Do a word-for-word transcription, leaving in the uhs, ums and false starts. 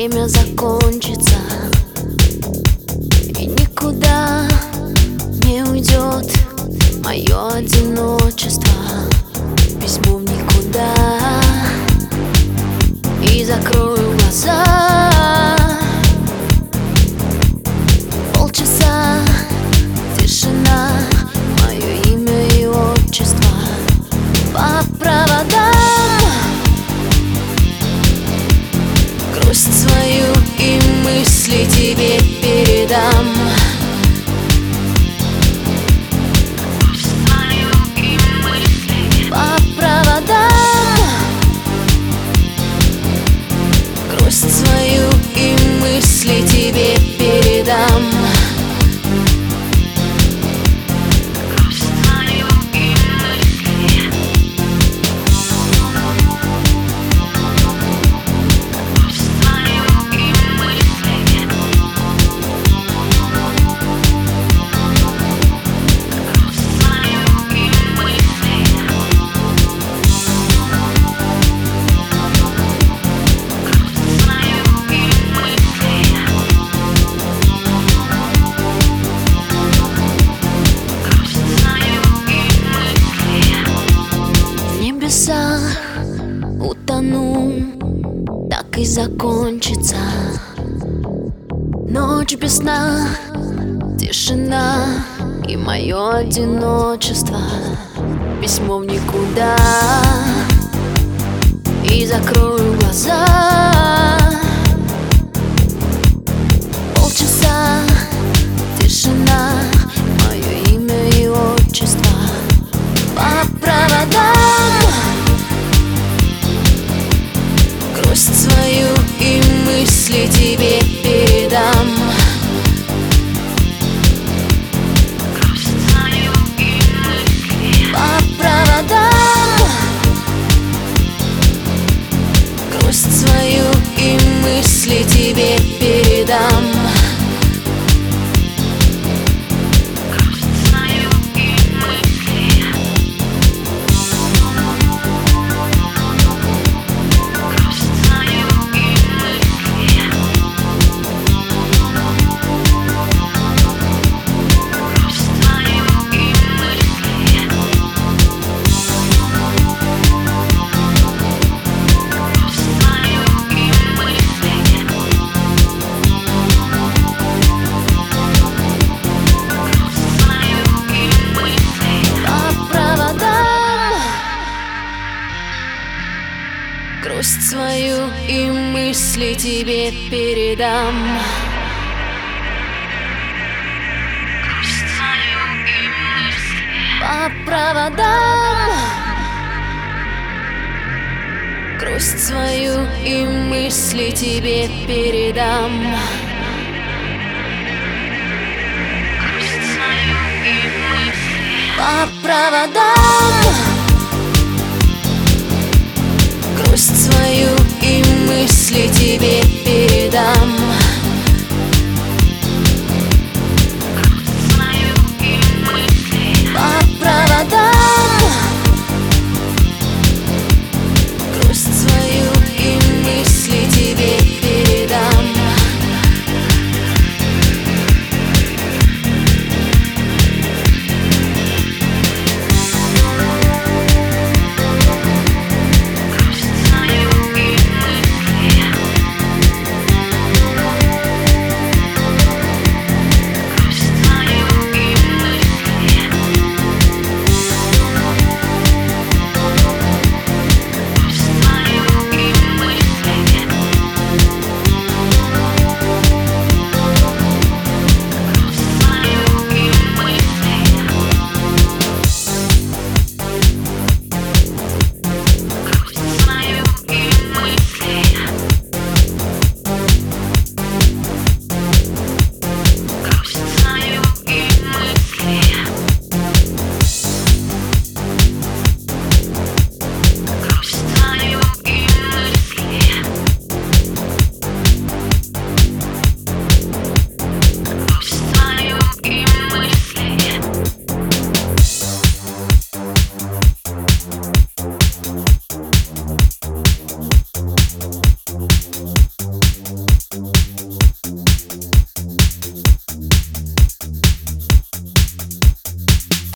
время закончится и никуда не уйдет мое одиночество. Письмо в никуда, и закрою глаза. Полчаса тишина, мое имя и отчество по проводам. Грусть свою и мысли тебе передам. По проводам. Грусть свою и мысли тебе передам. Утону, так и закончится ночь без сна, тишина и мое одиночество. Письмо в никуда, и закрою глаза. Полчаса тишина, мое имя и отчество по проводам. Грусть свою и мысли тебе передам. По проводам. Грусть свою и мысли тебе передам. Грусть свою и мысли тебе передам. Грусть свою и мысли по проводам. Грусть свою и мысли тебе передам. Грусть свою и мысли по проводам.